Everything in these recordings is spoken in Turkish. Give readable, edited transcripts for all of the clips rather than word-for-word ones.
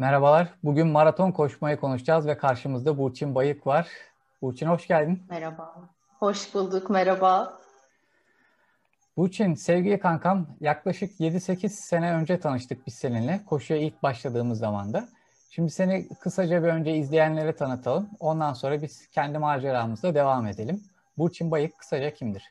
Merhabalar. Bugün maraton koşmayı konuşacağız ve karşımızda Burçin Bayık var. Burçin hoş geldin. Merhaba. Hoş bulduk, merhaba. Burçin, sevgili kankam, yaklaşık 7-8 sene önce tanıştık biz seninle. Koşuya ilk başladığımız zaman da. Şimdi seni kısaca bir önce izleyenlere tanıtalım. Ondan sonra biz kendi maceramızla devam edelim. Burçin Bayık kısaca kimdir?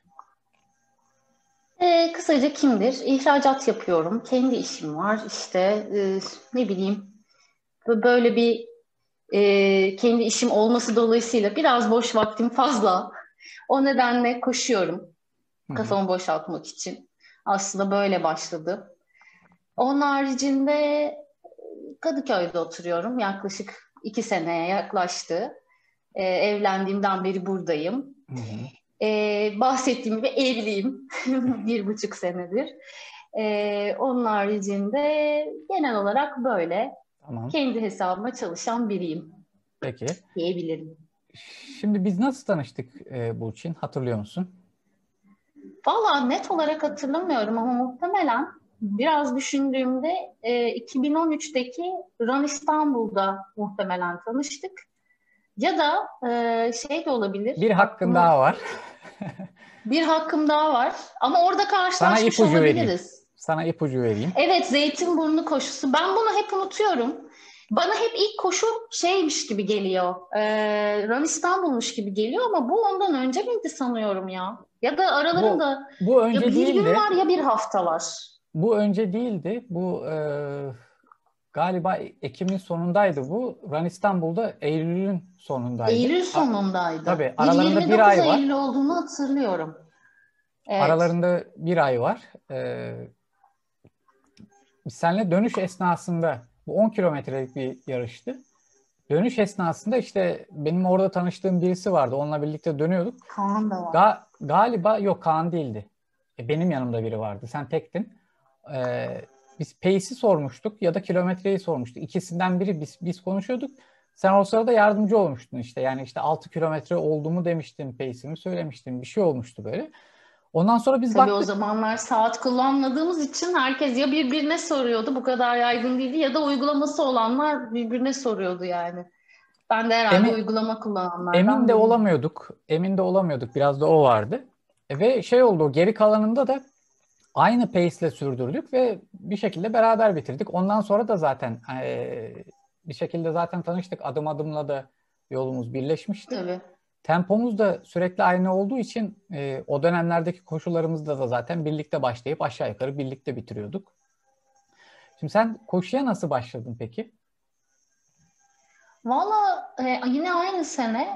Kısaca kimdir? İhracat yapıyorum. Kendi işim var. İşte ne bileyim böyle bir kendi işim olması dolayısıyla biraz boş vaktim fazla. O nedenle koşuyorum. Hı hı. Kafamı boşaltmak için. Aslında böyle başladı. Onun haricinde Kadıköy'de oturuyorum. Yaklaşık 2 seneye yaklaştı. Evlendiğimden beri buradayım. Hı hı. Bahsettiğim gibi evliyim. 1,5 senedir. Onun haricinde genel olarak böyle Tamam. kendi hesabıma çalışan biriyim Peki. diyebilirim. Şimdi biz nasıl tanıştık Burçin? Hatırlıyor musun? Valla net olarak hatırlamıyorum ama muhtemelen biraz düşündüğümde 2013'teki Run İstanbul'da muhtemelen tanıştık. Ya da şey de olabilir. Bir hakkın Aklıma daha var. bir hakkım daha var. Ama orada Sana karşılaşmış ipucu vereyim. olabiliriz. Sana ipucu vereyim. Evet, Zeytinburnu koşusu. Ben bunu hep unutuyorum. Bana hep ilk koşu şeymiş gibi geliyor. Run İstanbul'muş gibi geliyor ama bu ondan önce miydi sanıyorum ya. Ya da Bu aralarında bu ya önce bir gün değildi. var ya bir hafta var. Bu önce değildi. Bu galiba Ekim'in sonundaydı bu. Run İstanbul'da Eylül'ün sonundaydı. Eylül sonundaydı. Tabii Bir aralarında bir 29 ay var. Eylül olduğunu hatırlıyorum. Evet. Aralarında bir ay var. Biz seninle dönüş esnasında bu 10 kilometrelik bir yarıştı. Dönüş esnasında işte benim orada tanıştığım birisi vardı. Onunla birlikte dönüyorduk. Kaan da var. Galiba yok, Kaan değildi. Benim yanımda biri vardı. Sen tektin. Biz pace'i sormuştuk ya da kilometreyi sormuştuk. İkisinden biri biz konuşuyorduk. Sen o sırada yardımcı olmuştun işte. Yani işte 6 kilometre olduğumu demiştin, pace'imi söylemiştin. Bir şey olmuştu böyle. Ondan sonra biz Tabii o baktık. zamanlar saat kullanmadığımız için herkes ya birbirine soruyordu. Bu kadar yaygın değildi ya da uygulaması olanlar birbirine soruyordu yani. Ben de herhalde Emin, uygulama emin kullananlardan de biriydim. olamıyorduk. Emin de olamıyorduk. Biraz da o vardı. Ve şey oldu. Geri kalanında da aynı pace'le sürdürdük ve bir şekilde beraber bitirdik. Ondan sonra da zaten bir şekilde zaten tanıştık. Adım adımla da yolumuz birleşmişti. Tabii. Tempomuz da sürekli aynı olduğu için o dönemlerdeki koşularımızda da zaten birlikte başlayıp aşağı yukarı birlikte bitiriyorduk. Şimdi sen koşuya nasıl başladın peki? Valla yine aynı sene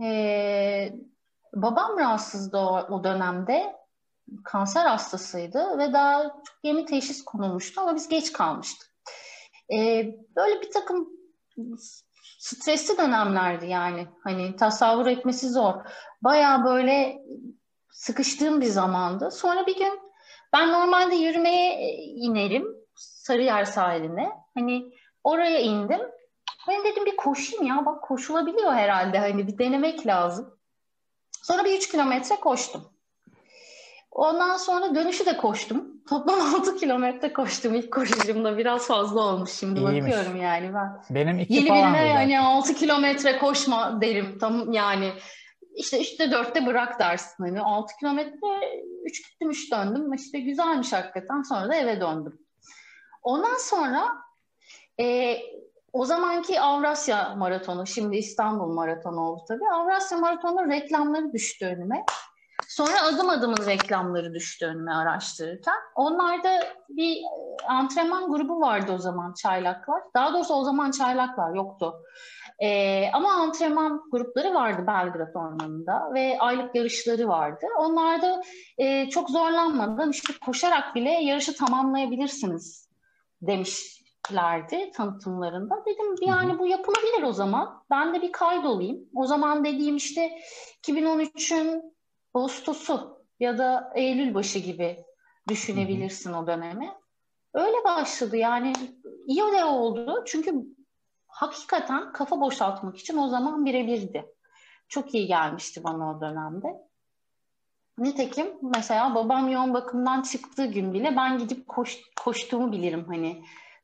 babam rahatsızdı o dönemde. Kanser hastasıydı ve daha çok yeni teşhis konulmuştu ama biz geç kalmıştık. E, Böyle bir takım stresli dönemlerdi yani. Hani tasavvur etmesi zor. Baya böyle sıkıştığım bir zamandı. Sonra bir gün ben normalde yürümeye inerim Sarıyer sahiline. Hani oraya indim. Ben dedim bir koşayım ya bak koşulabiliyor herhalde hani bir denemek lazım. Sonra bir 3 kilometre koştum. Ondan sonra dönüşü de koştum. Toplam 6 kilometre koştum ilk koşucumda. Biraz fazla olmuş şimdi bakıyorum İyiymiş. yani ben. Benim iki Yeni falandı birine hani zaten. 6 kilometre koşma derim. Tam yani işte 3'te 4'te bırak dersin. Hani 6 kilometre 3 gittim 3 döndüm. İşte güzelmiş hakikaten. Sonra da eve döndüm. Ondan sonra e, o zamanki Avrasya Maratonu, şimdi İstanbul Maratonu oldu tabii. Avrasya Maratonu reklamları düştü önüme. Sonra adım adımın reklamları düştü önüme araştırırken. Onlarda bir antrenman grubu vardı o zaman Çaylaklar. Daha doğrusu o zaman Çaylaklar yoktu. Ama antrenman grupları vardı Belgrad Ormanı'nda ve aylık yarışları vardı. Onlarda çok zorlanmadan işte koşarak bile yarışı tamamlayabilirsiniz demişlerdi tanıtımlarında. Dedim Hı hı. yani bu yapılabilir o zaman. Ben de bir kaydolayım. O zaman dediğim işte 2013'ün Ağustos'u ya da Eylül başı gibi Hı hı. düşünebilirsin o dönemi. Öyle başladı yani iyi de oldu çünkü hakikaten kafa boşaltmak için o zaman birebirdi. Çok iyi gelmişti bana o dönemde. Nitekim mesela babam yoğun bakımdan çıktığı gün bile ben gidip koştuğumu bilirim hani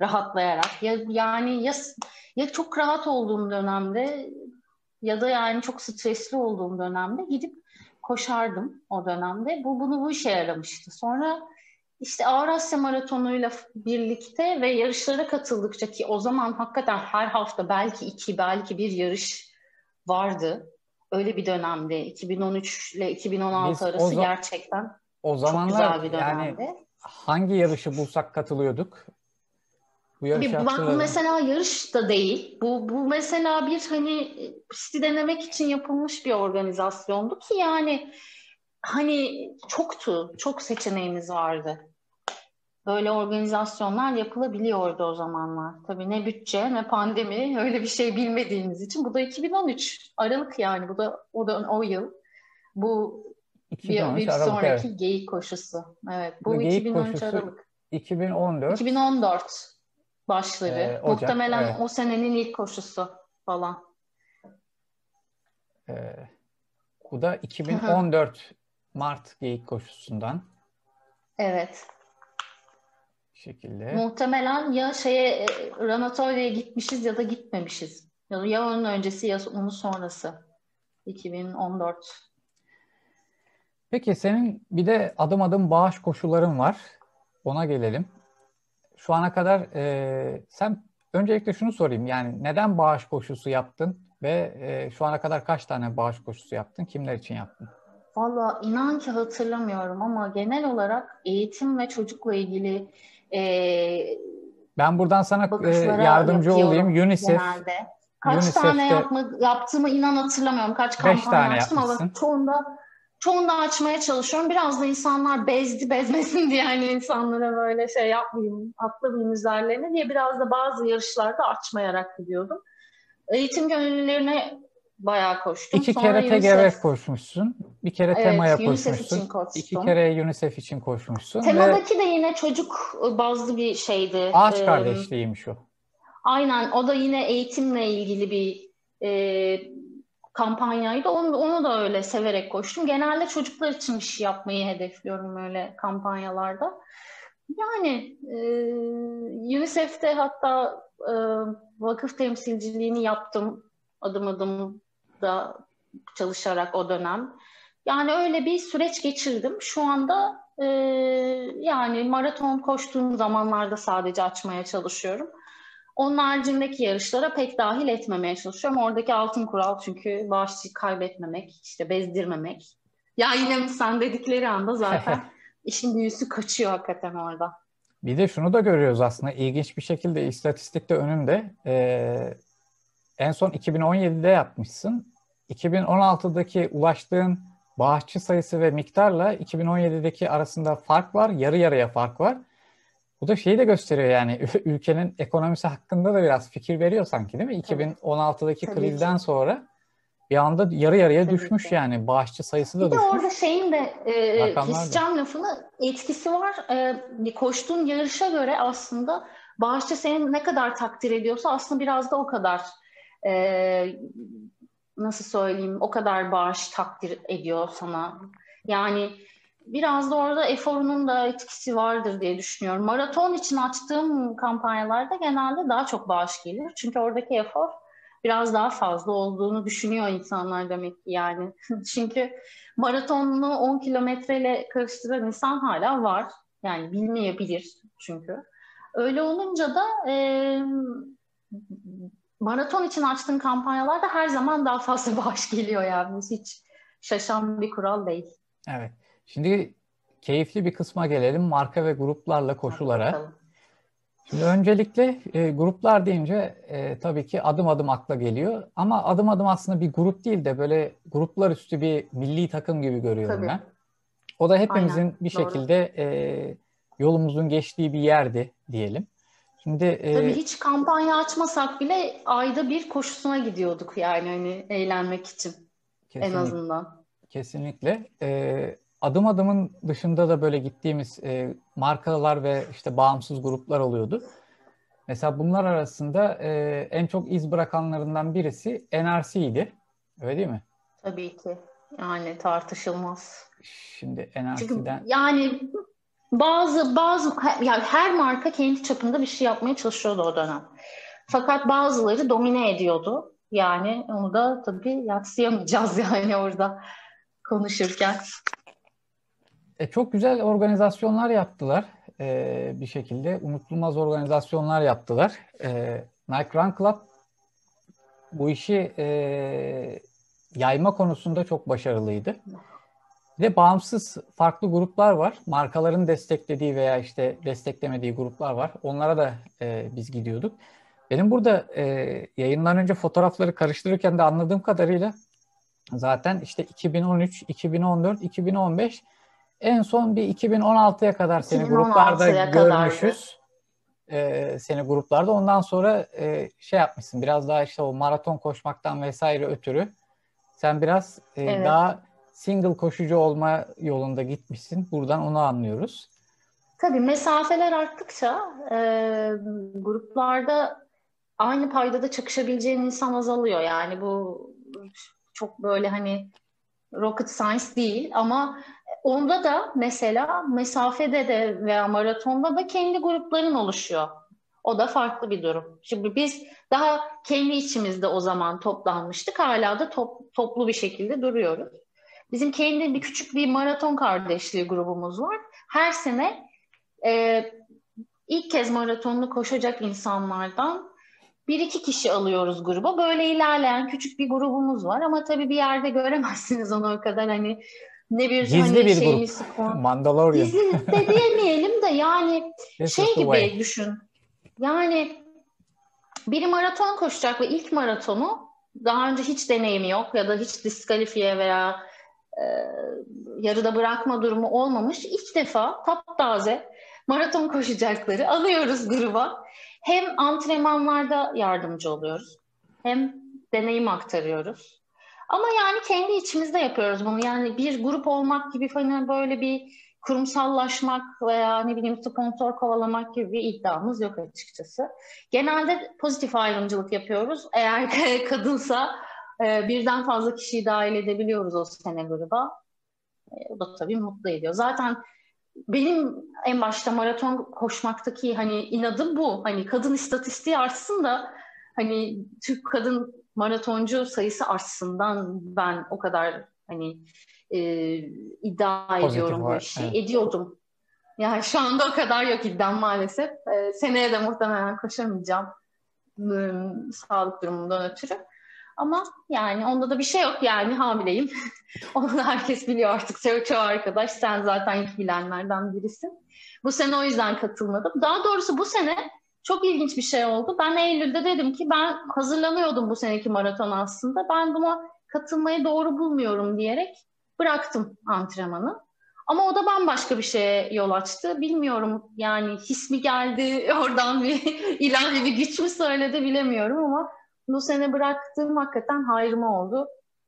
rahatlayarak. Ya çok rahat olduğum dönemde ya da yani çok stresli olduğum dönemde gidip koşardım o dönemde. Bu işe yaramıştı. Sonra işte Avrasya Maratonu'yla birlikte ve yarışlara katıldıkça, ki o zaman hakikaten her hafta belki iki, belki bir yarış vardı. Öyle bir dönemde. 2013 ile 2016 Biz arası gerçekten o çok zamanlar güzel bir yani dönemdi. hangi yarışı bulsak katılıyorduk. Bu yarışı Bak, bu hatırladım. mesela yarış da değil. Bu mesela bir hani pisti denemek için yapılmış bir organizasyondu ki yani hani çok seçeneğimiz vardı. Böyle organizasyonlar yapılabiliyordu o zamanlar. Tabii ne bütçe ne pandemi, öyle bir şey bilmediğimiz için. Bu da 2013 Aralık, yani o da o yıl. Bu 2013 bir Aralık, evet. sonraki geyik koşusu. Evet, Bu bu geyik 2013 koşusu Aralık. 2014 2014 başları. Ocak, Muhtemelen evet. o senenin ilk koşusu falan. E, Bu da 2014 Mart geyik koşusundan Evet. bir şekilde. Muhtemelen ya Ranatorya'ya gitmişiz ya da gitmemişiz. Ya onun öncesi ya onun sonrası. 2014. Peki senin bir de adım adım bağış koşuların var. Ona gelelim. Şu ana kadar sen öncelikle şunu sorayım. Yani neden bağış koşusu yaptın ve şu ana kadar kaç tane bağış koşusu yaptın? Kimler için yaptın? Valla inan ki hatırlamıyorum ama genel olarak eğitim ve çocukla ilgili e, Ben buradan sana vakıflara yardımcı olayım. yapıyorum genelde. Kaç tane UNICEF'te yaptığımı inan hatırlamıyorum. Kaç 5 kampanya tane açtım ama yapmışsın. çoğunda açmaya çalışıyorum. Biraz da insanlar bezmesin diye, hani insanlara böyle şey yapmayayım, atlamayayım üzerlerine diye biraz da bazı yarışlarda açmayarak gidiyordum. Eğitim gönüllülerine bayağı koştum. 2 Sonra kere UNICEF, TGV koşmuşsun. Bir kere evet, temaya UNICEF için koşmuşsun. 2 koştum. kere UNICEF için koşmuşsun ve Temadaki de yine çocuk bazlı bir şeydi. ağaç kardeşliğiymiş o. Aynen, o da yine eğitimle ilgili bir e, kampanyaydı. Onu da öyle severek koştum. Genelde çocuklar için bir şey yapmayı hedefliyorum öyle kampanyalarda. Yani UNICEF'te hatta vakıf temsilciliğini yaptım adım adım da çalışarak o dönem. Yani öyle bir süreç geçirdim. Şu anda yani maraton koştuğum zamanlarda sadece açmaya çalışıyorum. Onun haricindeki yarışlara pek dahil etmemeye çalışıyorum. Oradaki altın kural çünkü bağışçı kaybetmemek, işte bezdirmemek. Ya yine sen dedikleri anda zaten işin büyüsü kaçıyor hakikaten orada. Bir de şunu da görüyoruz aslında ilginç bir şekilde istatistikte önümde. En son 2017'de yapmışsın. 2016'daki ulaştığın bağışçı sayısı ve miktarla 2017'deki arasında fark var. Yarı yarıya fark var. Bu da şeyi de gösteriyor yani ülkenin ekonomisi hakkında da biraz fikir veriyor sanki, değil mi? Tabii, 2016'daki tabii krizden ki, sonra bir anda yarı yarıya tabii düşmüş ki. yani bağışçı sayısı da Bir de orada düşmüş. şeyin de Rakamlar da. keseceğim lafını, etkisi var. Koştuğun yarışa göre aslında bağışçı seni ne kadar takdir ediyorsa aslında biraz da o kadar e, nasıl söyleyeyim, o kadar bağış takdir ediyor sana. Yani biraz da orada eforunun da etkisi vardır diye düşünüyorum. Maraton için açtığım kampanyalarda genelde daha çok bağış gelir. Çünkü oradaki efor biraz daha fazla olduğunu düşünüyor insanlar demek ki yani. Çünkü maratonunu 10 kilometreyle karıştıran insan hala var. Yani bilmeyebilir çünkü. Öyle olunca da maraton için açtığın kampanyalarda her zaman daha fazla bağış geliyor yani. Bu hiç şaşan bir kural değil. Evet. Şimdi keyifli bir kısma gelelim. Marka ve gruplarla Hadi koşulara. bakalım. Şimdi öncelikle gruplar deyince tabii ki adım adım akla geliyor. Ama adım adım aslında bir grup değil de böyle gruplar üstü bir milli takım gibi görüyorum Tabii. ben. O da Aynen. hepimizin bir Doğru. şekilde yolumuzun geçtiği bir yerdi diyelim. Şimdi Tabii hiç kampanya açmasak bile ayda bir koşusuna gidiyorduk yani, hani eğlenmek için en kesinlikle, azından. kesinlikle adım adımın dışında da böyle gittiğimiz markalar ve işte bağımsız gruplar oluyordu. Mesela bunlar arasında en çok iz bırakanlarından birisi NRC'ydi. Öyle değil mi? Tabii ki. Yani tartışılmaz. Şimdi Çünkü NRC'den yani Yani her marka kendi çapında bir şey yapmaya çalışıyordu o dönem. Fakat bazıları domine ediyordu. Yani onu da tabii yadsıyamayacağız yani orada konuşurken. Çok güzel organizasyonlar yaptılar. Bir şekilde unutulmaz organizasyonlar yaptılar. Nike Run Club bu işi yayma konusunda çok başarılıydı. Bir de bağımsız farklı gruplar var. Markaların desteklediği veya işte desteklemediği gruplar var. Onlara da biz gidiyorduk. Benim burada yayından önce fotoğrafları karıştırırken de anladığım kadarıyla zaten işte 2013, 2014, 2015 en son bir 2016'ya kadar seni gruplarda 2016'ya görmüşüz. Seni gruplarda. Ondan sonra şey yapmışsın. Biraz daha işte o maraton koşmaktan vesaire ötürü sen biraz Evet. daha single koşucu olma yolunda gitmişsin. Buradan onu anlıyoruz. Tabii mesafeler arttıkça gruplarda aynı paydada çakışabileceğin insan azalıyor. Yani bu çok böyle hani rocket science değil ama onda da mesela mesafede de veya maratonda da kendi grupların oluşuyor. O da farklı bir durum. Şimdi biz daha kendi içimizde o zaman toplanmıştık. Hala da toplu bir şekilde duruyoruz. Bizim kendi küçük bir maraton kardeşliği grubumuz var. Her sene e, ilk kez maratonunu koşacak insanlardan bir iki kişi alıyoruz gruba. Böyle ilerleyen küçük bir grubumuz var ama tabii bir yerde göremezsiniz onu o kadar hani ne bir Gizli hani bir şeyimiz grup. Mandalorian. gizli de diyemeyelim de yani This şey is the gibi way. düşün. Yani biri maraton koşacak ve ilk maratonu daha önce hiç deneyimi yok ya da hiç diskalifiye veya e, yarıda bırakma durumu olmamış. İlk defa taptaze maraton koşacakları alıyoruz gruba. Hem antrenmanlarda yardımcı oluyoruz, hem deneyim aktarıyoruz. Ama yani kendi içimizde yapıyoruz bunu. Yani bir grup olmak gibi hani böyle bir kurumsallaşmak veya ne bileyim sponsor kovalamak gibi bir iddiamız yok açıkçası. Genelde pozitif ayrımcılık yapıyoruz. Eğer kadınsa birden fazla kişiyi dahil edebiliyoruz o sene gruba. O da tabii mutlu ediyor. Zaten benim en başta maraton koşmaktaki hani inadım bu. Hani kadın istatistiği artsın da hani Türk kadın maratoncu sayısı artsından ben o kadar hani e, iddia Pozitif ediyorum bu var. işi. Evet. Ediyordum. Yani şu anda o kadar yok iddiam maalesef. Seneye de muhtemelen koşamayacağım sağlık durumundan ötürü. Ama yani onda da bir şey yok yani hamileyim. Onu da herkes biliyor artık. Çoğu arkadaş sen zaten ilk bilenlerden birisin. Bu sene o yüzden katılmadım. Daha doğrusu bu sene çok ilginç bir şey oldu. Ben Eylül'de dedim ki ben hazırlanıyordum bu seneki maraton aslında. Ben buna katılmayı doğru bulmuyorum diyerek bıraktım antrenmanı. Ama o da bambaşka bir şeye yol açtı. Bilmiyorum yani his mi geldi oradan bir ilahi bir güç mü söyledi bilemiyorum ama bu sene bıraktığım hakikaten hayrıma oldu.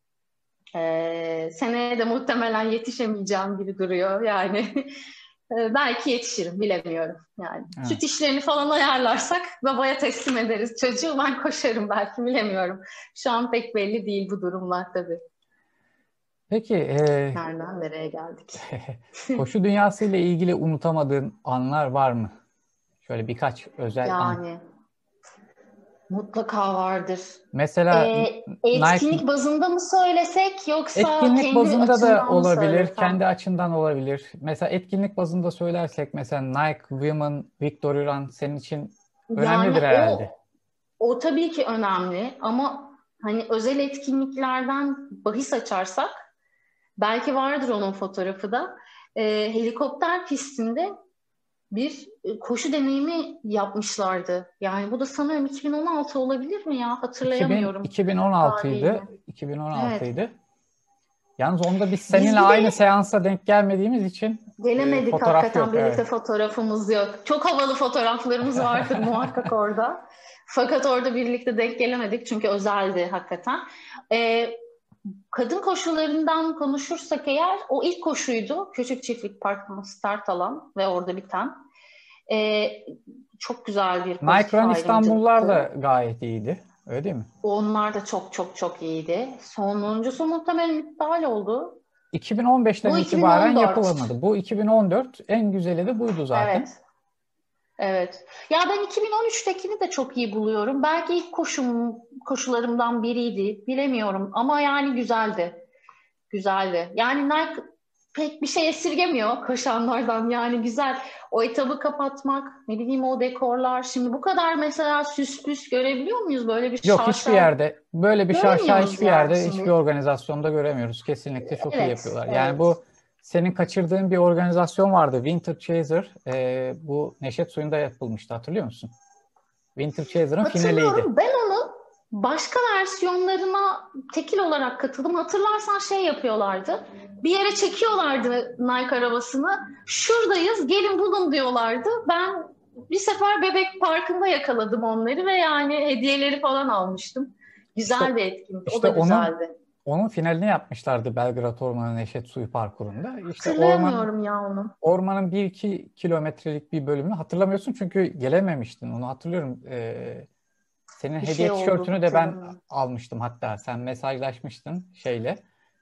Seneye de muhtemelen yetişemeyeceğim gibi duruyor yani. Belki yetişirim bilemiyorum yani. Evet. Süt işlerini falan ayarlarsak babaya teslim ederiz çocuğu ben koşarım belki bilemiyorum. Şu an pek belli değil bu durumlar tabii. Peki Nereden nereye geldik? koşu dünyası ile ilgili unutamadığın anlar var mı? Şöyle birkaç özel an. Yani mutlaka vardır. Mesela Nike Etkinlik bazında mı söylesek yoksa etkinlik kendi bazında da açımdan mı olabilir, söylesem? kendi açından olabilir. Mesela etkinlik bazında söylersek mesela Nike Women Victory Run senin için Yani önemlidir herhalde. o tabii ki önemli ama hani özel etkinliklerden bahis açarsak belki vardır onun fotoğrafı da. Helikopter pistinde bir koşu deneyimi yapmışlardı. Yani bu da sanıyorum 2016 olabilir mi ya? Hatırlayamıyorum 2016'ydı. tarihini. Evet. 2016'ydı. Yalnız onda biz Biz seninle bir aynı de seansa denk gelmediğimiz için gelemedik fotoğraf hakikaten yok. birlikte Evet. fotoğrafımız yok. Çok havalı fotoğraflarımız vardır muhakkak orada. Fakat orada birlikte denk gelemedik çünkü özeldi hakikaten. Ee, Kadın koşularından konuşursak eğer o ilk koşuydu. Küçük Çiftlik Park'ta start alan ve orada biten. Ee, Çok güzel bir Nike pozitif Run İstanbullar da ayrımcılıktı. gayet iyiydi. Öyle değil mi? Onlar da çok çok çok iyiydi. Sonuncusu muhtemelen iptal oldu. 2015'ten Bu itibaren 2014. yapılamadı. Bu 2014, en güzeli de buydu zaten. Evet. Evet. Ya ben 2013'tekini de çok iyi buluyorum. Belki ilk koşularımdan biriydi. Bilemiyorum ama yani güzeldi. Güzeldi. Yani Nike pek bir şey esirgemiyor koşanlardan. Yani güzel. O etabı kapatmak, ne bileyim o dekorlar. Şimdi bu kadar mesela süs püs görebiliyor muyuz? Böyle bir Yok, hiçbir şaşalı yerde böyle bir şaşa göremiyoruz hiçbir yani yerde, hiçbir şimdi. organizasyonda göremiyoruz. Kesinlikle çok iyi Evet, yapıyorlar. Yani evet. bu senin kaçırdığın bir organizasyon vardı. Winter Chaser. Bu Neşet Suyu'nda yapılmıştı, hatırlıyor musun? Winter Chaser'ın finaliydi. Hatırlıyorum. Ben onu başka versiyonlarına tekil olarak katıldım. Hatırlarsan şey yapıyorlardı. Bir yere çekiyorlardı Nike arabasını. Şuradayız, gelin bulun diyorlardı. Ben bir sefer Bebek Parkı'nda yakaladım onları ve yani hediyeleri falan almıştım. İşte Güzel bir etkinlik. O işte da onun güzeldi. onun finalini yapmışlardı Belgrad Ormanı Neşet Suyu Parkuru'nda. İşte Hatırlayamıyorum ya onu. ormanın 1-2 kilometrelik bir bölümünü hatırlamıyorsun çünkü gelememiştin. Onu hatırlıyorum. Senin Bir şey hediye oldu, tişörtünü de ben hatırlamıyorum. almıştım hatta. Sen mesajlaşmıştın şeyle,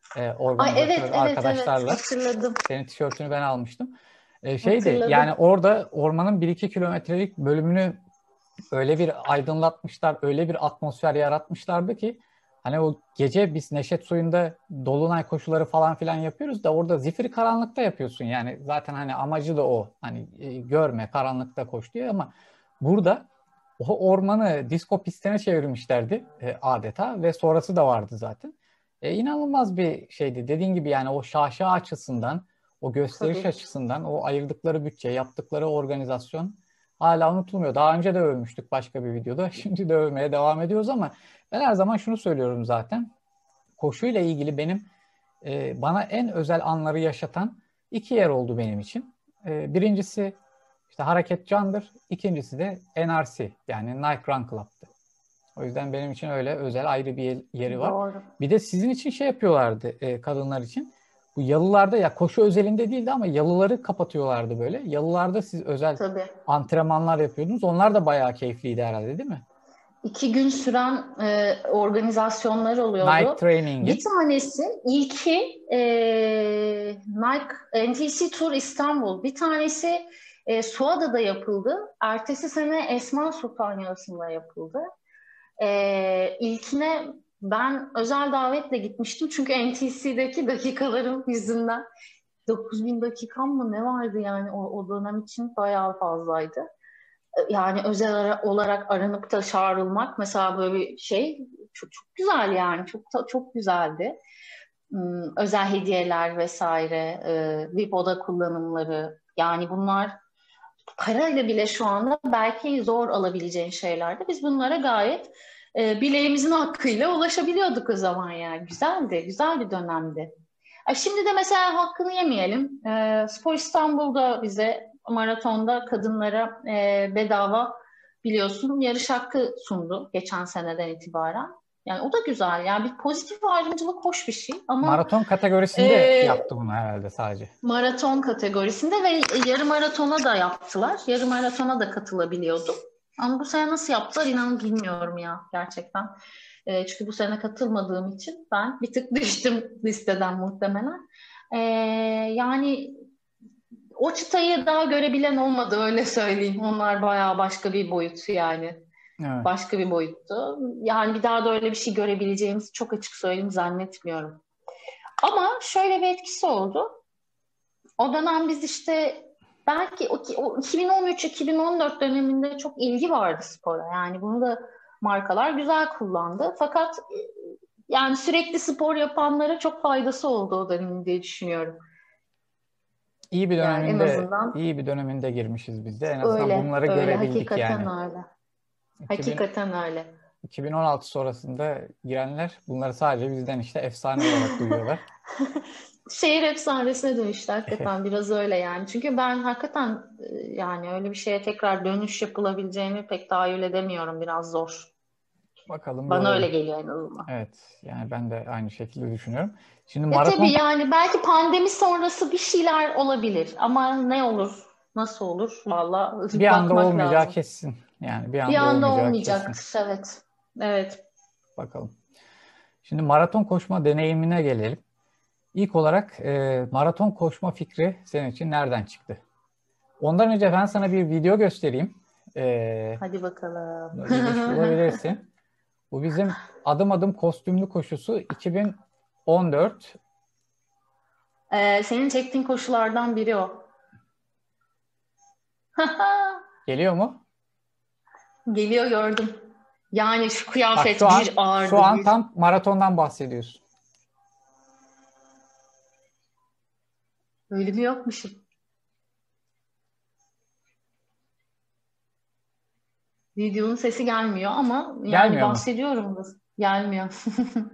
Ay evet, organizatör evet, evet. arkadaşlarla. Hatırladım. Senin tişörtünü ben almıştım. Şeydi yani, Hatırladım. orada ormanın 1-2 kilometrelik bölümünü öyle bir aydınlatmışlar, öyle bir atmosfer yaratmışlardı ki hani o gece biz Neşet Suyu'nda dolunay koşuları falan filan yapıyoruz da orada zifiri karanlıkta yapıyorsun. Yani zaten hani amacı da o. Hani görme, karanlıkta koş diyor ama burada o ormanı disko pistine çevirmişlerdi adeta ve sonrası da vardı zaten. İnanılmaz bir şeydi. Dediğin gibi yani o şaşa açısından, o gösteriş Tabii. açısından, o ayırdıkları bütçe, yaptıkları organizasyon hala unutulmuyor. Daha önce de övmüştük başka bir videoda. Şimdi de övmeye devam ediyoruz ama ben her zaman şunu söylüyorum zaten. Koşuyla ilgili bana en özel anları yaşatan iki yer oldu benim için. Birincisi işte Hareket Can'dır. İkincisi de NRC, yani Nike Run Club'tı. O yüzden benim için öyle özel, ayrı bir yeri var. Doğru. Bir de sizin için şey yapıyorlardı, kadınlar için. Bu yalılarda, ya koşu özelinde değildi ama yalıları kapatıyorlardı böyle. Yalılarda siz özel Tabii. antrenmanlar yapıyordunuz. Onlar da bayağı keyifliydi herhalde, değil mi? 2 gün süren organizasyonlar Nike oluyordu. Bir Training'in. tanesi ilki Nike NTC Tour İstanbul. Bir tanesi Suada'da yapıldı. Ertesi sene Esma Sultan Yalı'sında yapıldı. İlkine ben özel davetle gitmiştim. Çünkü NTC'deki dakikalarım yüzünden 9.000 dakikam mı ne vardı yani o dönem için bayağı fazlaydı. Yani özel olarak aranıp da çağrılmak mesela böyle bir şey çok, çok güzel yani çok güzeldi. Özel hediyeler vesaire, VIP oda kullanımları yani bunlar parayla bile şu anda belki zor alabileceğin şeylerdi. Biz bunlara gayet bileğimizin hakkıyla ulaşabiliyorduk o zaman yani. Güzeldi, güzel bir dönemdi. Şimdi de mesela hakkını yemeyelim. Spor İstanbul'da bize maratonda kadınlara bedava biliyorsun yarış hakkı sundu geçen seneden itibaren. Yani o da güzel. Yani bir pozitif ayrımcılık hoş bir şey ama Maraton kategorisinde e, yaptı bunu herhalde sadece. maraton kategorisinde ve yarım maratona da yaptılar. Yarım maratona da katılabiliyordu. Ama bu sene nasıl yaptılar inanın bilmiyorum ya gerçekten. Çünkü bu sene katılmadığım için ben bir tık düştüm listeden muhtemelen. Ee, Yani o çıtayı daha görebilen olmadı öyle söyleyeyim. Onlar bayağı başka bir boyut yani. Evet. Başka bir boyuttu. Yani bir daha da öyle bir şey görebileceğimizi çok açık söyleyeyim zannetmiyorum. Ama şöyle bir etkisi oldu. O dönem biz işte belki o 2013-2014 döneminde çok ilgi vardı spora. Yani bunu da markalar güzel kullandı. Fakat yani sürekli spor yapanlara çok faydası oldu o dönemin diye düşünüyorum. İyi bir Yani en döneminde, azından iyi bir döneminde girmişiz biz de. En azından öyle, bunları öyle görebildik hakikaten yani. öyle. 2000, Hakikaten öyle. 2016 sonrasında girenler bunları sadece bizden işte efsane olarak duyuyorlar. Şehir efsanesine dönüştü hakikaten biraz öyle yani. Çünkü ben hakikaten yani öyle bir şeye tekrar dönüş yapılabileceğini pek tahayyül edemiyorum. Biraz zor. Bakalım, Bana öyle görelim. geliyor en azından. Evet, yani ben de aynı şekilde düşünüyorum. Şimdi Ya tabii maraton yani belki pandemi sonrası bir şeyler olabilir ama ne olur, nasıl olur valla bir anda bakmak olmayacağı lazım. kesin. Yani bir Bir anda anda olmayacağı olmayacak, kesin. evet. Evet. Bakalım. Şimdi maraton koşma deneyimine gelelim. İlk olarak maraton koşma fikri senin için nereden çıktı? Ondan önce ben sana bir video göstereyim. Hadi bakalım. İlginç bulabilirsin. Bu bizim adım adım kostümlü koşusu 2014. Senin çektiğin koşulardan biri o. Geliyor mu? Geliyor, gördüm. Yani şu Bak, kıyafet şu an, bir ağırdı. şu an tam maratondan bahsediyorsun. Öyle mi yokmuşum? Videonun sesi gelmiyor ama yani Gelmiyor mu? bahsediyorum da gelmiyor.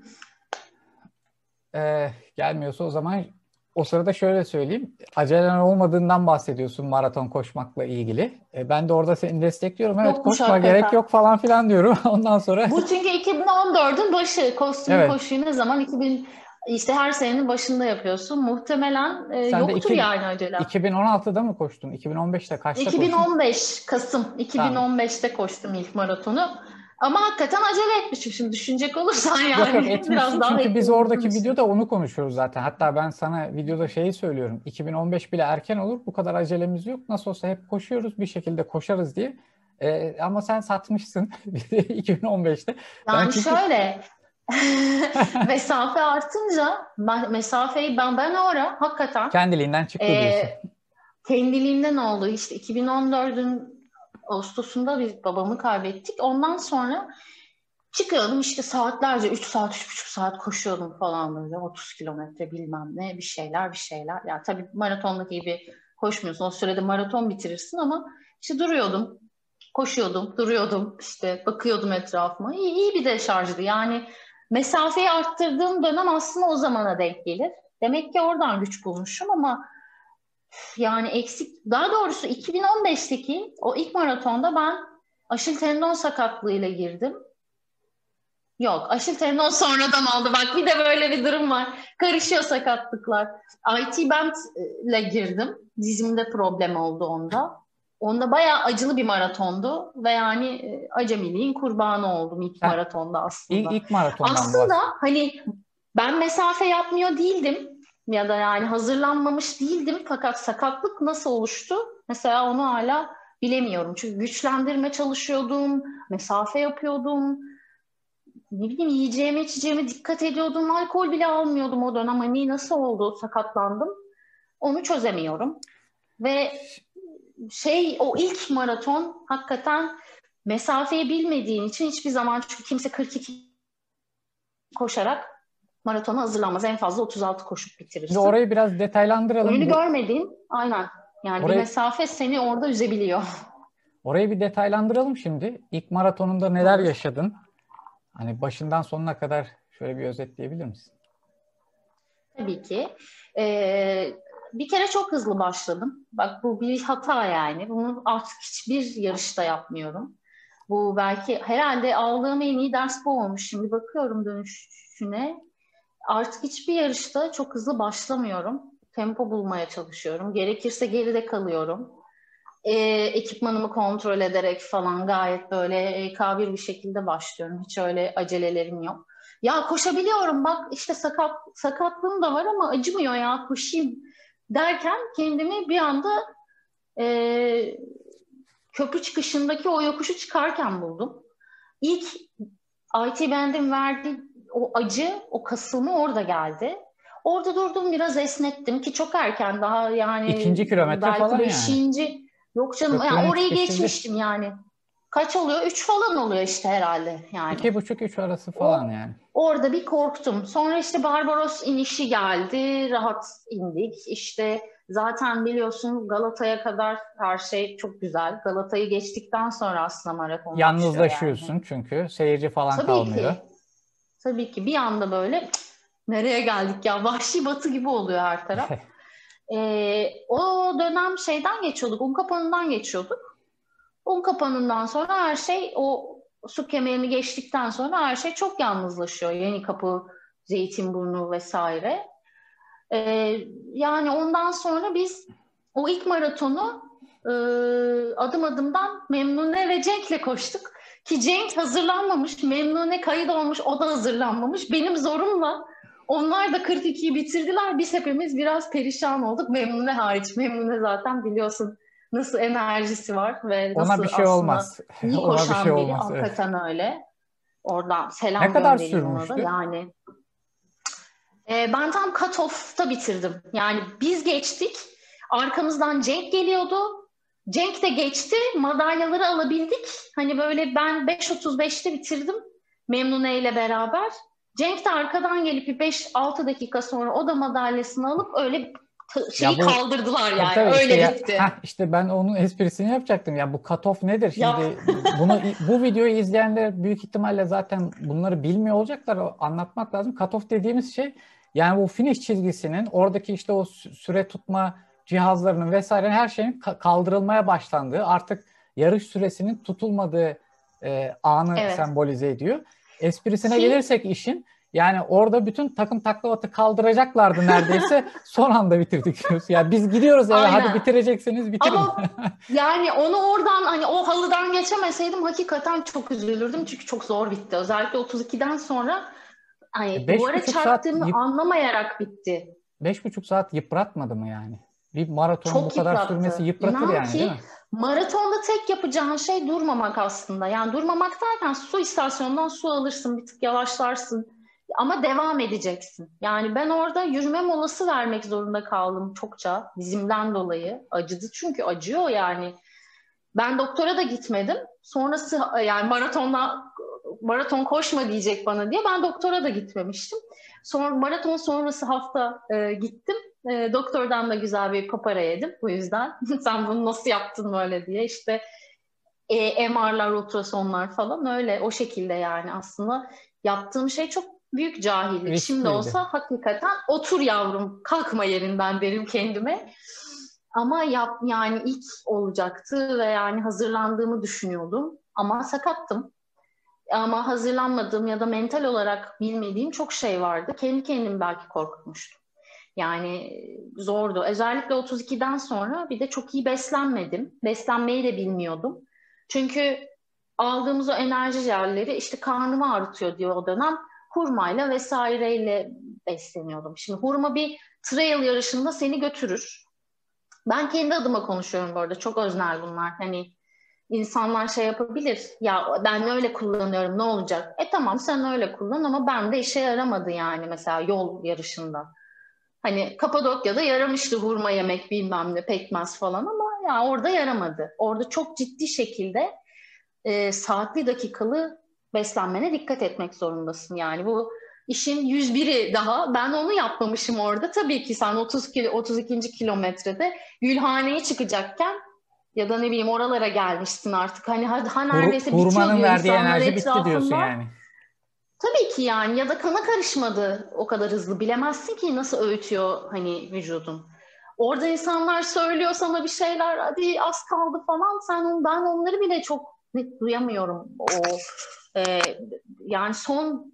Gelmiyorsa o zaman o sırada şöyle söyleyeyim. Acelen olmadığından bahsediyorsun maraton koşmakla ilgili. Ben de orada seni destekliyorum. Evet, Yokmuş koşma hakikaten. gerek yok falan filan diyorum. Ondan sonra Bu çünkü 2014'ün başı. Kostümlü evet, koşuyu ne zaman? İşte her senenin başında yapıyorsun. Muhtemelen sen de yoktur yani acele. 2016'da mı koştun? 2015'te kaçta koştun? 2015 Kasım Tamam. 2015'te koştum ilk maratonu. Ama hakikaten acele etmişim. Şimdi düşünecek olursan Yok yani etmişsin, biraz daha çünkü biz oradaki beklemişim. videoda onu konuşuyoruz zaten. Hatta ben sana videoda şeyi söylüyorum. 2015 bile erken olur. Bu kadar acelemiz yok. Nasıl olsa hep koşuyoruz. Bir şekilde koşarız diye. Ama sen satmışsın 2015'te. Ben Yani çünkü şöyle mesafe artınca mesafeyi ben o ara hakikaten kendiliğinden çıktı e, diyorsun. kendiliğinden oldu. İşte 2014'ün Ağustos'unda biz babamı kaybettik. Ondan sonra çıkıyordum işte saatlerce 3 saat 3,5 saat koşuyordum falan böyle 30 kilometre bilmem ne bir şeyler bir şeyler. Ya tabii maratondaki gibi koşmuyorsun. O sürede maraton bitirirsin ama işte duruyordum. Koşuyordum, duruyordum, işte bakıyordum etrafıma. İyi bir deşarjdı. Yani mesafeyi arttırdığım dönem aslında o zamana denk gelir. Demek ki oradan güç bulmuşum ama yani eksik, daha doğrusu 2015'teki o ilk maratonda ben Aşil tendon sakatlığıyla girdim. Yok, Aşil tendon sonradan oldu. Bak bir de böyle bir durum var. Karışıyor sakatlıklar. IT band ile girdim. Dizimde problem oldu onda. Onda bayağı acılı bir maratondu ve yani acemiliğin kurbanı oldum ilk Sen maratonda aslında. ilk maratondan Aslında bahset. hani ben mesafe yapmıyor değildim ya da yani hazırlanmamış değildim fakat sakatlık nasıl oluştu? Mesela onu hala bilemiyorum. Çünkü güçlendirme çalışıyordum, mesafe yapıyordum, ne bileyim yiyeceğime içeceğime dikkat ediyordum. Alkol bile almıyordum o dönem. Hani nasıl oldu sakatlandım? Onu çözemiyorum. Ve o ilk maraton hakikaten mesafeyi bilmediğin için hiçbir zaman çünkü kimse 42 koşarak maratona hazırlanmaz. En fazla 36 koşup Şimdi bitirirsin. orayı biraz detaylandıralım. Önünü görmediğin aynen. Yani bir Orayı mesafe seni orada üzebiliyor. orayı bir detaylandıralım şimdi. İlk maratonunda neler Olur. yaşadın? Hani başından sonuna kadar şöyle bir özetleyebilir misin? Tabii ki. Ee, Bir kere çok hızlı başladım. Bak bu bir hata yani. Bunu artık hiçbir yarışta yapmıyorum. Bu belki herhalde aldığım en iyi ders bu olmuş. Şimdi bakıyorum dönüşüne. Artık hiçbir yarışta çok hızlı başlamıyorum. Tempo bulmaya çalışıyorum. Gerekirse geride kalıyorum. Ekipmanımı kontrol ederek falan gayet böyle K1 bir şekilde başlıyorum. Hiç öyle acelelerim yok. Ya koşabiliyorum bak işte sakatlığım da var ama acımıyor ya koşayım derken kendimi bir anda e, köprü çıkışındaki o yokuşu çıkarken buldum. İlk IT Band'in verdiği o acı, o kasılma orada geldi. Orada durdum biraz esnettim ki çok erken daha yani 2. kilometre belki falan yani. beşinci yok canım yani Köprünün orayı çıkışıydı. geçmiştim yani. Kaç oluyor? 3 falan oluyor işte herhalde yani. 2,5-3 arası falan O yani. orada bir korktum. Sonra işte Barbaros inişi geldi. Rahat indik. İşte zaten biliyorsun Galata'ya kadar her şey çok güzel. Galata'yı geçtikten sonra aslında maraton başlıyor yani. Yalnızlaşıyorsun çünkü seyirci falan Tabii kalmıyor. ki. Tabii ki bir anda böyle nereye geldik ya vahşi batı gibi oluyor her taraf. O dönem şeyden geçiyorduk, Unkapanı'ndan geçiyorduk. Unkapanı'ndan sonra her şey o su kemerini geçtikten sonra her şey çok yalnızlaşıyor. Yenikapı, Zeytinburnu vesaire. Yani ondan sonra biz o ilk maratonu adım adımdan Memnune ve Cenk'le koştuk. Ki Cenk hazırlanmamış, Memnune kayıt olmuş, o da hazırlanmamış. Benim zorumla Onlar da 42'yi bitirdiler. Biz hepimiz biraz perişan olduk. Memnune hariç. Memnune zaten biliyorsun nasıl enerjisi var ve Ona nasıl bir şey aslında olmaz. iyi Ona bir şey koşan biri. olmaz. Evet. Hakikaten öyle. Oradan Ne selam kadar göndereyim ona da. sürmüştü? Yani ben tam cut-off'ta bitirdim. Yani biz geçtik. Arkamızdan Cenk geliyordu. Cenk de geçti. Madalyaları alabildik. Hani böyle ben 5.35'te bitirdim. Memnune ile beraber. Cenk de arkadan gelip bir 5-6 dakika sonra o da madalyasını alıp öyle Ya şeyi bu kaldırdılar tabii yani. tabii işte Öyle ya, bitti. işte ben onun esprisini yapacaktım. Ya bu cutoff nedir? Yap. Şimdi bu videoyu izleyenler büyük ihtimalle zaten bunları bilmiyor olacaklar. Anlatmak lazım. Cutoff dediğimiz şey yani bu finish çizgisinin oradaki işte o süre tutma cihazlarının vesaire her şeyin kaldırılmaya başlandığı, artık yarış süresinin tutulmadığı anı Evet. sembolize ediyor. Esprisine Ki gelirsek işin, yani orada bütün takım taklavatı kaldıracaklardı neredeyse. Son anda bitirdik diyoruz. Ya biz gidiyoruz eve, hadi aynen. bitirecekseniz bitirin. Ama yani onu oradan hani o halıdan geçemeseydim hakikaten çok üzülürdüm. Çünkü çok zor bitti. Özellikle 32'den sonra hani Beş duvara buçuk saat çarptığımı anlamayarak bitti. 5,5 saat yıpratmadı mı yani? Bir maratonun bu Çok kadar sürmesi yıprattı. yıpratır İnan yani, değil ki mi? maratonda tek yapacağın şey durmamak aslında. Yani durmamak derken su istasyonundan su alırsın, bir tık yavaşlarsın. Ama devam edeceksin. Yani ben orada yürüme molası vermek zorunda kaldım çokça. Dizimden dolayı. Acıdı çünkü acıyor yani. Ben doktora da gitmedim. Sonrası yani maraton koşma diyecek bana diye ben doktora da gitmemiştim. Sonra maraton sonrası hafta gittim. Doktordan da güzel bir papara yedim bu yüzden. Sen bunu nasıl yaptın böyle diye işte MR'lar, ultrasonlar falan öyle o şekilde yani aslında yaptığım şey çok büyük cahillik. Şimdi Riskliydi. olsa hakikaten otur yavrum kalkma yerinden derim kendime. Ama yani ilk olacaktı ve yani hazırlandığımı düşünüyordum. Ama sakattım. Ama hazırlanmadığım ya da mental olarak bilmediğim çok şey vardı. Kendi kendimi belki korkutmuştum. Yani zordu. Özellikle 32'den sonra bir de çok iyi beslenmedim. Beslenmeyi de bilmiyordum. Çünkü aldığımız o enerji jelleri işte karnımı ağrıtıyor diyor o dönem. Hurmayla vesaireyle besleniyordum. Şimdi hurma bir trail yarışında seni götürür. Ben kendi adıma konuşuyorum bu arada. Çok öznel bunlar. Hani insanlar şey yapabilir. Ya ben öyle kullanıyorum ne olacak? Tamam sen öyle kullan ama ben de işe yaramadı yani mesela yol yarışında. Hani Kapadokya'da yaramıştı hurma yemek bilmem ne pekmez falan ama ya orada yaramadı. Orada çok ciddi şekilde saatli dakikalı beslenmene dikkat etmek zorundasın. Yani bu işin 101'i daha. Ben onu yapmamışım orada. Tabii ki sen 32. kilometrede Gülhane'ye çıkacakken ya da ne bileyim oralara gelmişsin artık. Hani ha neredeyse bitiyor Hurmanın diyor verdiği insanlar enerji bitti diyorsun etrafında. yani. Tabii ki yani ya da kana karışmadı o kadar hızlı. Bilemezsin ki nasıl öğütüyor hani vücudun. Orada insanlar söylüyor sana bir şeyler, hadi az kaldı falan. Ben onları bile çok net duyamıyorum. E, Yani son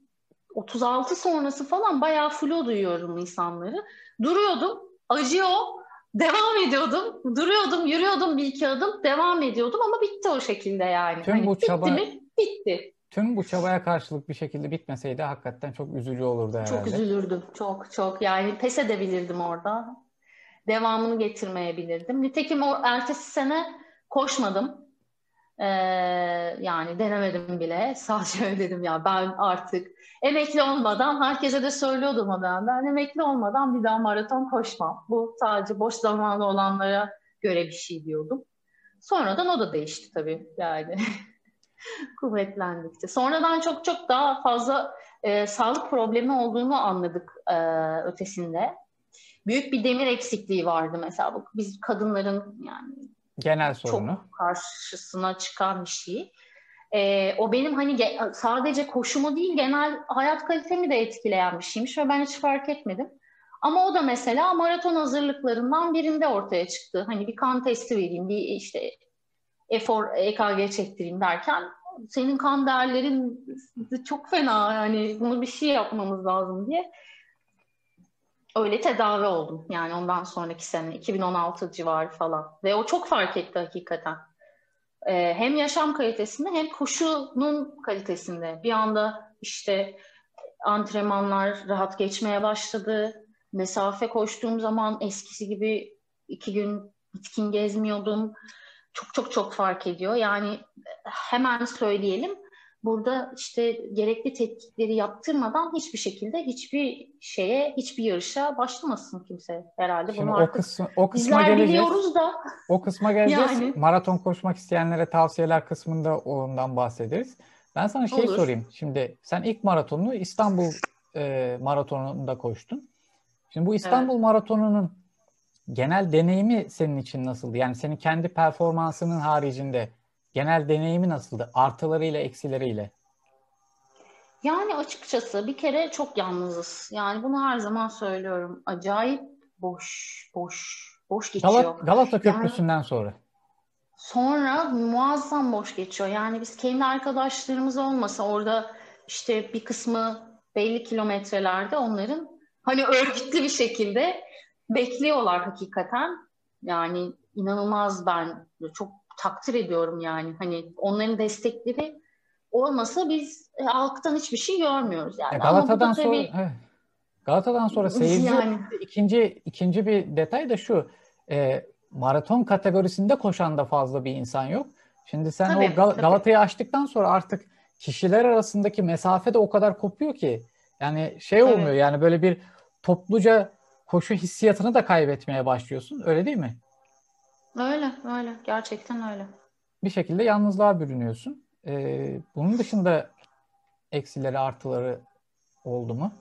36 sonrası falan bayağı flu duyuyorum insanları. Duruyordum, acıyor, devam ediyordum. Duruyordum, yürüyordum bir iki adım, devam ediyordum ama bitti o şekilde yani. Tüm Hani bu bitti çaba mi? Bitti. tüm bu çabaya karşılık bir şekilde bitmeseydi hakikaten çok üzücü olurdu Çok herhalde. üzülürdüm. Çok çok yani pes edebilirdim orada. Devamını getirmeyebilirdim. Nitekim o ertesi sene koşmadım. Ee, Yani denemedim bile. Sadece öyle dedim ya ben artık emekli olmadan herkese de söylüyordum o dönem. Ben emekli olmadan bir daha maraton koşmam. Bu sadece boş zamanlı olanlara göre bir şey diyordum. Sonradan o da değişti tabii yani. Kuvvetlendikçe. Sonradan çok çok daha fazla sağlık problemi olduğunu anladık ötesinde. Büyük bir demir eksikliği vardı mesela. Biz kadınların yani Genel sorunu. çok karşısına çıkan bir şey. O benim hani sadece koşumu değil genel hayat kalitemi de etkileyen bir şeymiş ve ben hiç fark etmedim. Ama o da mesela maraton hazırlıklarından birinde ortaya çıktı. Hani bir kan testi vereyim, bir işte efor EKG çektireyim derken senin kan değerlerin çok fena yani bunu bir şey yapmamız lazım diye öyle tedavi oldum. Yani ondan sonraki sene 2016 civarı falan ve o çok fark etti hakikaten. Hem yaşam kalitesinde hem koşunun kalitesinde bir anda işte Antrenmanlar rahat geçmeye başladı. Mesafe koştuğum zaman eskisi gibi 2 gün bitkin gezmiyordum. Çok çok çok fark ediyor. Yani hemen söyleyelim. Burada işte gerekli tetkikleri yaptırmadan hiçbir şekilde hiçbir yarışa başlamasın kimse herhalde. Şimdi Bunu artık o kısma bizler geleceğiz. biliyoruz da O kısma geleceğiz. yani Maraton koşmak isteyenlere tavsiyeler kısmında ondan bahsederiz. Ben sana olur. sorayım. Şimdi sen ilk maratonunu İstanbul maratonunda koştun. Şimdi bu Evet. İstanbul maratonunun genel deneyimi senin için nasıldı? Yani senin kendi performansının haricinde genel deneyimi nasıldı? Artılarıyla, eksileriyle. Yani açıkçası bir kere çok yalnızız. Yani bunu her zaman söylüyorum. Acayip boş geçiyor. Galata Yani Köprüsü'nden sonra. sonra muazzam boş geçiyor. Yani biz kendi arkadaşlarımız olmasa orada işte bir kısmı belli kilometrelerde onların hani örgütlü bir şekilde bekliyorlar hakikaten. Yani inanılmaz, ben çok takdir ediyorum yani. Hani onların destekleri olmasa biz halktan hiçbir şey görmüyoruz Ya yani. Ama bu da Galata'dan sonra tabii Galata'dan sonra seyirci yani ikinci bir detay da şu. Maraton kategorisinde koşan da fazla bir insan yok. Şimdi sen o tabii. Galata'yı aştıktan sonra artık kişiler arasındaki mesafe de o kadar kopuyor ki. Yani olmuyor, Evet. yani böyle bir topluca koşu hissiyatını da kaybetmeye başlıyorsun. Öyle değil mi? Öyle. Gerçekten öyle. Bir şekilde yalnızlığa bürünüyorsun. Bunun dışında eksileri artıları oldu mu?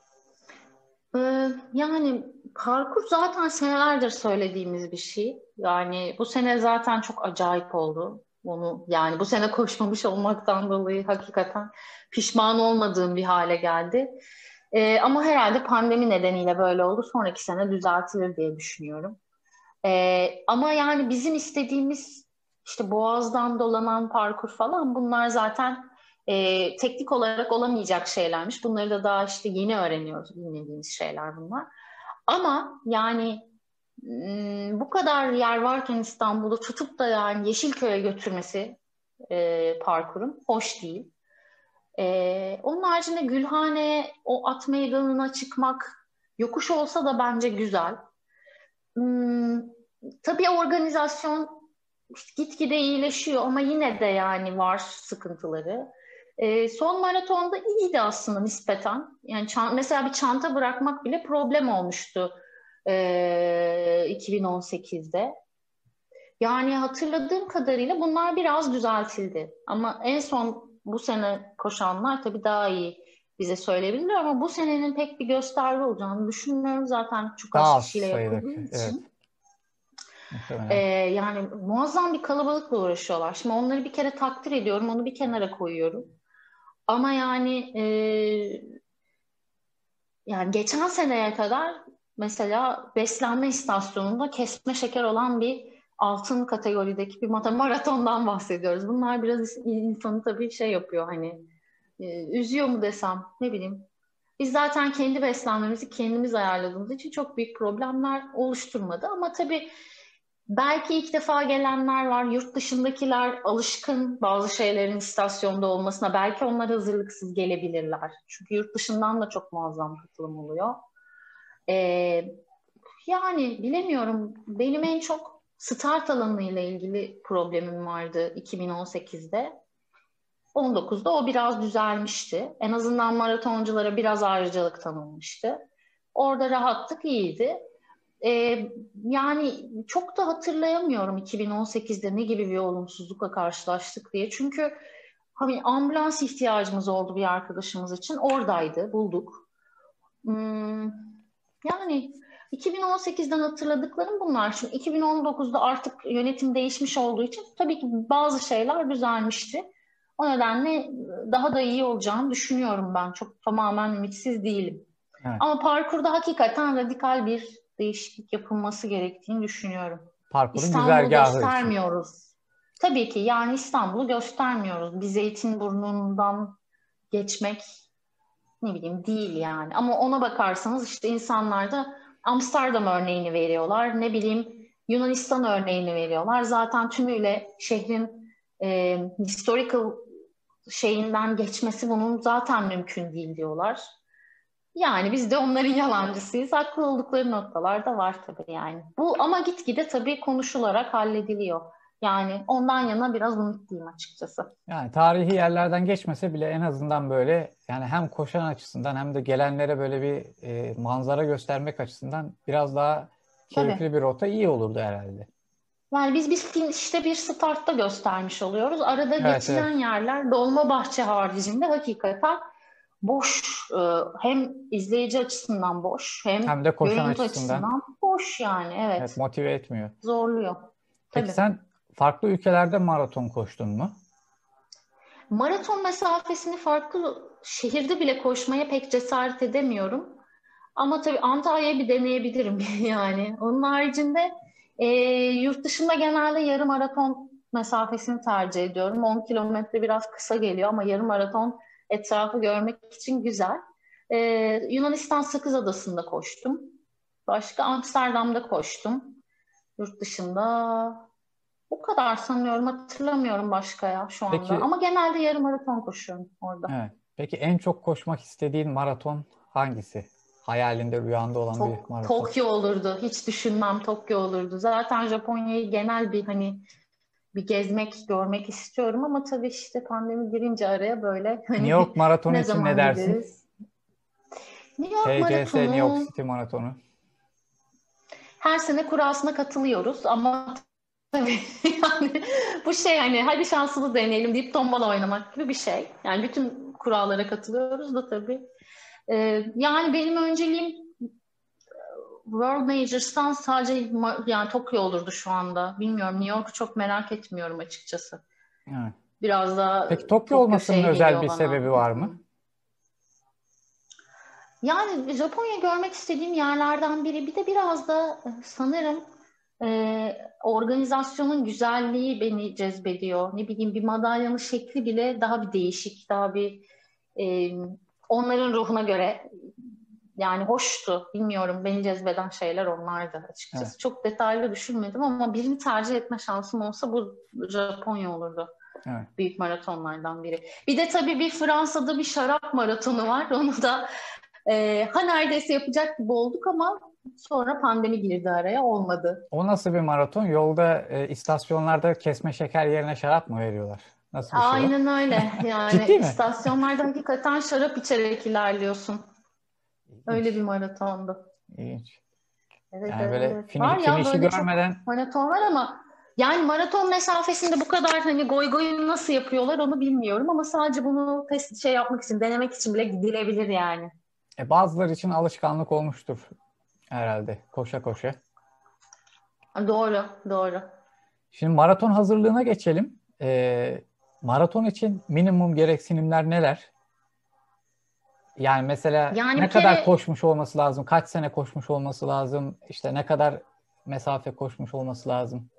Yani parkur zaten senelerdir söylediğimiz bir şey. Yani bu sene zaten çok acayip oldu. Onu yani bu sene koşmamış olmaktan dolayı hakikaten pişman olmadığım bir hale geldi. Ama herhalde pandemi nedeniyle böyle oldu. Sonraki sene düzeltilir diye düşünüyorum. Ama yani bizim istediğimiz işte Boğaz'dan dolanan parkur falan, bunlar zaten teknik olarak olamayacak şeylermiş. Bunları da daha işte yeni öğreniyoruz, bilmediğimiz şeyler bunlar. Ama yani bu kadar yer varken İstanbul'u tutup da yani Yeşilköy'e götürmesi parkurun hoş değil. Onun haricinde Gülhane'ye, o at meydanına çıkmak yokuş olsa da bence güzel. Hmm, tabii organizasyon gitgide iyileşiyor ama yine de yani var sıkıntıları. Son maratonda iyiydi aslında nispeten. Yani mesela bir çanta bırakmak bile problem olmuştu 2018'de. Yani hatırladığım kadarıyla bunlar biraz düzeltildi. Ama en son bu sene koşanlar tabii daha iyi bize söyleyebilirler ama bu senenin pek bir gösterge olacağını düşünmüyorum. Zaten çok Daha az az kişiyle sayıda. yapıldığı Evet. için. Ee, Muhtemelen. yani muazzam bir kalabalıkla uğraşıyorlar. Şimdi onları bir kere takdir ediyorum, onu bir kenara koyuyorum. Ama yani geçen seneye kadar mesela beslenme istasyonunda kesme şeker olan bir altın kategorideki bir maratondan bahsediyoruz. Bunlar biraz insanı tabii şey yapıyor, hani üzüyor mu desem, ne bileyim. Biz zaten kendi beslenmemizi kendimiz ayarladığımız için çok büyük problemler oluşturmadı. Ama tabii belki ilk defa gelenler var. Yurt dışındakiler alışkın bazı şeylerin istasyonda olmasına. Belki onlar hazırlıksız gelebilirler. Çünkü yurt dışından da çok muazzam katılım oluyor. Ee, yani bilemiyorum. Benim en çok start alanıyla ilgili problemim vardı 2018'de. 19'da o biraz düzelmişti. En azından maratonculara biraz ayrıcalık tanınmıştı. Orada rahattık, iyiydi. Yani çok da hatırlayamıyorum 2018'de ne gibi bir olumsuzlukla karşılaştık diye. Çünkü hani ambulans ihtiyacımız oldu bir arkadaşımız için. Oradaydı, bulduk. Hmm, yani 2018'den hatırladıklarım bunlar. Şimdi 2019'da artık yönetim değişmiş olduğu için tabii ki bazı şeyler düzelmişti. O nedenle daha da iyi olacağını düşünüyorum ben. Çok tamamen ümitsiz değilim. Evet. Ama parkurda hakikaten radikal bir değişiklik yapılması gerektiğini düşünüyorum. Parkurun İstanbul'u güzergahı için. göstermiyoruz. Tabii ki yani İstanbul'u göstermiyoruz. Bir Zeytinburnu'ndan geçmek ne bileyim değil yani. Ama ona bakarsanız işte insanlar da Amsterdam örneğini veriyorlar. Ne bileyim Yunanistan örneğini veriyorlar. Zaten tümüyle şehrin historical şeyinden geçmesi bunun zaten mümkün değil diyorlar. Yani biz de onların yalancısıyız. Haklı oldukları noktalar da var tabii yani. Bu ama gitgide tabii konuşularak hallediliyor. Yani ondan yana biraz umutluyum açıkçası. Yani tarihi yerlerden geçmese bile en azından böyle yani hem koşan açısından hem de gelenlere böyle bir manzara göstermek açısından biraz daha Tabii. keyifli bir rota iyi olurdu herhalde. Yani biz işte bir startta göstermiş oluyoruz. Arada Evet, geçilen evet. yerler Dolmabahçe haricinde hakikaten boş. Hem izleyici açısından boş, hem Hem de koşan görüntü açısından açısından boş yani. evet, Evet, motive etmiyor. zorluyor. Peki Tabii. sen farklı ülkelerde maraton koştun mu? Maraton mesafesini farklı şehirde bile koşmaya pek cesaret edemiyorum. Ama tabii Antalya'yı bir deneyebilirim yani. Onun haricinde yurt dışında genelde yarım maraton mesafesini tercih ediyorum. 10 kilometre biraz kısa geliyor ama yarım maraton etrafı görmek için güzel. Yunanistan Sakız Adası'nda koştum. Başka Amsterdam'da koştum. Yurt dışında bu kadar sanıyorum. Hatırlamıyorum başka ya şu anda. Peki Ama genelde yarım maraton koşuyorum orada. evet. Peki en çok koşmak istediğin maraton hangisi? Hayalinde, rüyanda olan bir maraton. Tokyo olurdu. Hiç düşünmem Tokyo olurdu. Zaten Japonya'yı genel bir hani bir gezmek, görmek istiyorum ama tabii işte pandemi girince araya böyle New hani York maratonu ne için ne zaman dersin? gideriz? New York TCS New York Maratonu City maratonu. her sene kurasına katılıyoruz ama tabii yani bu şey hani hadi şansını deneyelim deyip tombala oynamak gibi bir şey. Yani bütün kurallara katılıyoruz da tabii. Yani benim önceliğim World Majors'tan sadece yani Tokyo olurdu şu anda. Bilmiyorum. New York'u çok merak etmiyorum açıkçası. Evet. Biraz da Peki Tokyo Tokyo olmasının şey özel geliyor bir bana. sebebi var mı? Yani Japonya görmek istediğim yerlerden biri. Bir de biraz da sanırım organizasyonun güzelliği beni cezbediyor. Ne bileyim bir madalyanın şekli bile daha bir değişik, daha bir e, onların ruhuna göre yani hoştu. Bilmiyorum beni cezbeden şeyler onlardı Evet. açıkçası. Çok detaylı düşünmedim ama birini tercih etme şansım olsa bu Japonya olurdu. Evet. Büyük maratonlardan biri. Bir de tabii bir Fransa'da bir şarap maratonu var. Onu da ha neredeyse yapacak gibi olduk ama sonra pandemi girdi araya olmadı. O nasıl bir maraton? Yolda istasyonlarda kesme şeker yerine şarap mı veriyorlar? Nasıl bir şey o? Aynen öyle. Yani Ciddi mi? istasyonlarda hakikaten şarap içerek ilerliyorsun. Öyle bir İlginç. maratondu. İlginç. Evet, Yani evet, böyle evet. Var ya finişi böyle çok görmeden maraton var ama yani maraton mesafesinde bu kadar hani goy goyunu nasıl yapıyorlar onu bilmiyorum ama sadece bunu test şey yapmak için, denemek için bile gidilebilir yani. bazıları için alışkanlık olmuştur herhalde koşa koşa. Doğru, doğru. Şimdi maraton hazırlığına geçelim. Maraton için minimum gereksinimler neler? Yani mesela Yani ne bir kadar kere koşmuş olması lazım? Kaç sene koşmuş olması lazım? İşte ne kadar mesafe koşmuş olması lazım?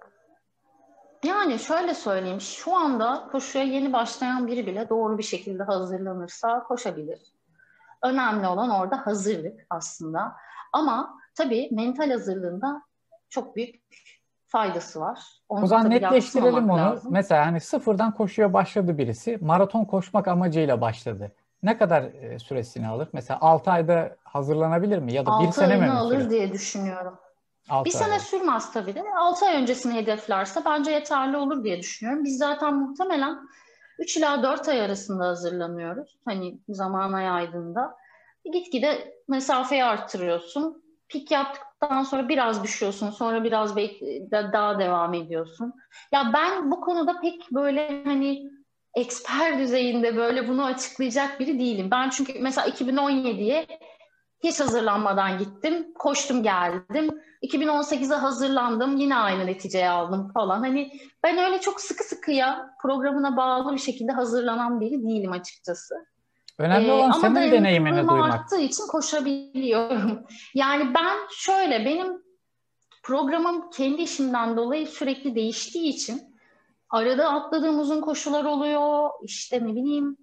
yani şöyle söyleyeyim şu anda koşuya yeni başlayan biri bile doğru bir şekilde hazırlanırsa koşabilir. Önemli olan orada hazırlık aslında. Ama tabii mental hazırlığında çok büyük faydası var. O Onu zaman tabii netleştirelim yadsımamak onu. lazım. Mesela hani sıfırdan koşuya başladı birisi. Maraton koşmak amacıyla başladı. Ne kadar süresini alır? Mesela 6 ayda hazırlanabilir mi? Ya da bir 6 sene mi ayını mi sürer? alır diye düşünüyorum. Bir 6 ay sene alır. sürmez tabii de. 6 ay öncesini hedeflerse bence yeterli olur diye düşünüyorum. Biz zaten muhtemelen 3 ila 4 ay arasında hazırlanıyoruz. Hani zamana yaydığında. Gitgide mesafeyi arttırıyorsun. Pik yaptıktan sonra biraz düşüyorsun. Sonra biraz daha devam ediyorsun. Ya ben bu konuda pek böyle hani eksper düzeyinde böyle bunu açıklayacak biri değilim. Ben çünkü mesela 2017'ye hiç hazırlanmadan gittim. Koştum geldim. 2018'e hazırlandım. Yine aynı neticeyi aldım falan. Hani ben öyle çok sıkı sıkıya programına bağlı bir şekilde hazırlanan biri değilim açıkçası. Önemli olan Ama senin deneyimini dayanıklılığım duymak. arttığı için koşabiliyorum. Yani ben şöyle benim programım kendi işimden dolayı sürekli değiştiği için arada atladığım uzun koşular oluyor. İşte ne bileyim